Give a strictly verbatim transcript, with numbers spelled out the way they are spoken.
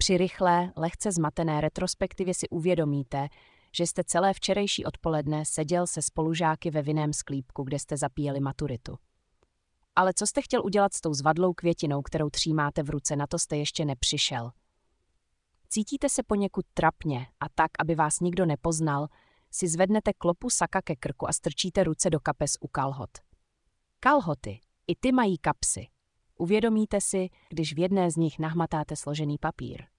Při rychlé, lehce zmatené retrospektivě si uvědomíte, že jste celé včerejší odpoledne seděl se spolužáky ve vinném sklípku, kde jste zapíjeli maturitu. Ale co jste chtěl udělat s tou zvadlou květinou, kterou třímáte v ruce, na to jste ještě nepřišel. Cítíte se poněkud trapně a tak, aby vás nikdo nepoznal, si zvednete klopu saka ke krku a strčíte ruce do kapes u kalhot. Kalhoty, i ty mají kapsy. Uvědomíte si, když v jedné z nich nahmatáte složený papír.